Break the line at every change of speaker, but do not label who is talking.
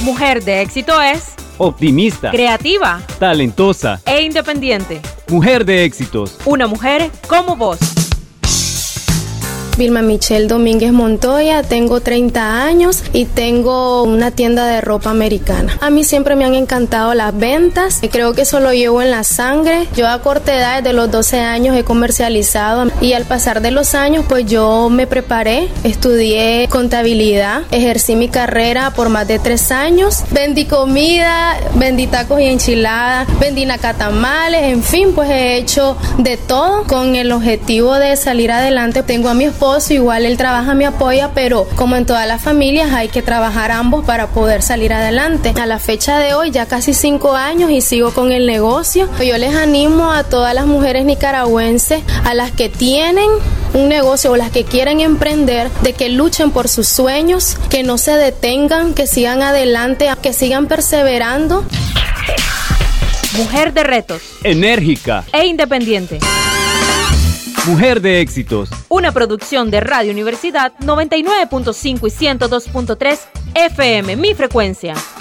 Mujer de éxito es
optimista,
creativa,
talentosa
e independiente.
Mujer de éxitos.
Una mujer como vos.
Vilma Michelle Domínguez Montoya, tengo 30 años y tengo una tienda de ropa americana. A mí siempre me han encantado las ventas, creo que eso lo llevo en la sangre. Yo a corta edad, desde los 12 años, he comercializado y al pasar de los años, pues yo me preparé, estudié contabilidad, ejercí mi carrera por más de 3 años, vendí comida, vendí tacos y enchiladas, vendí nacatamales, en fin, pues he hecho de todo con el objetivo de salir adelante. Tengo a mi esposo, igual él trabaja, me apoya, pero como en todas las familias hay que trabajar ambos para poder salir adelante. A la fecha de hoy ya casi 5 años y sigo con el negocio. Yo les animo a todas las mujeres nicaragüenses, a las que tienen un negocio o las que quieren emprender, de que luchen por sus sueños, que no se detengan, que sigan adelante, que sigan perseverando.
Mujer de retos,
enérgica
e independiente.
Mujer de éxitos.
Una producción de Radio Universidad 99.5 y 102.3 FM, mi frecuencia.